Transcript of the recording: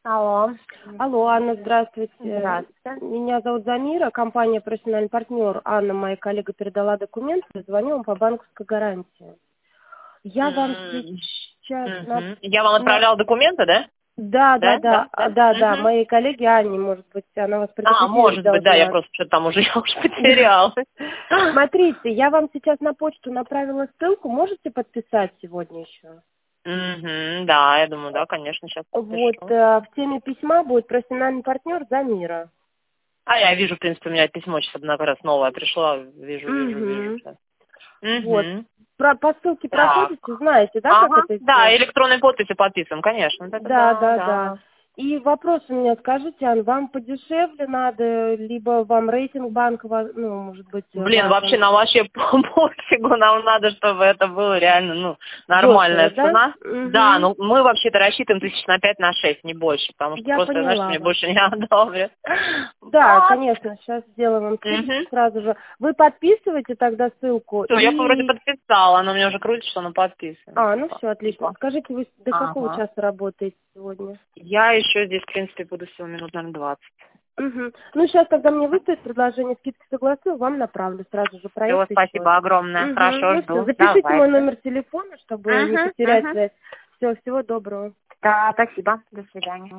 Алло. Алло, Анна, здравствуйте. Здравствуйте. Меня зовут Замира, компания «Профессиональный партнер». Анна, моя коллега, передала документы, звоню вам по банковской гарантии. Я вам сейчас... Я вам отправляла документы, да? Да, моей коллеге Анне, может быть, она вас предупредила. Может быть, да, я просто что-то там уже, я уже потеряла. Смотрите, я вам сейчас на почту направила ссылку, можете подписать сегодня еще? Да, я думаю, да, конечно, сейчас Вот, подпишу. в теме письма будет профессиональный партнер Замира. Я вижу, в принципе, у меня письмо сейчас одна раз новое пришло, вижу сейчас. Вот. По ссылке Так. проходите, знаете, да, как это Да, сделать? электронной подписью подписан, конечно. Вот это Да. И вопрос у меня, скажите, Ан, вам подешевле надо, либо вам рейтинг банка, может быть, Блин, важен? вообще нам вообще пофигу, нам надо, чтобы это было реально, нормальная Дешево, цена. да? Да, мы вообще-то рассчитываем 5 на 6, не больше, потому что Я просто, поняла знаешь, мне вас. больше не одобрят. Да, Вот. конечно, сейчас сделаем вам скидку сразу же. Вы подписываете тогда ссылку? Всё, я вроде подписала, она у меня уже крутит, что она подписана. Ну все, отлично. Скажите, вы до какого часа работаете сегодня? Я еще здесь, в принципе, буду всего минут, наверное, 20. Сейчас тогда мне выставит предложение скидки, согласую, вам направлю сразу же проект. Все, спасибо огромное. Хорошо, жду. Запишите мой номер телефона, чтобы не потерять связь. Всего доброго. Да, спасибо. До свидания.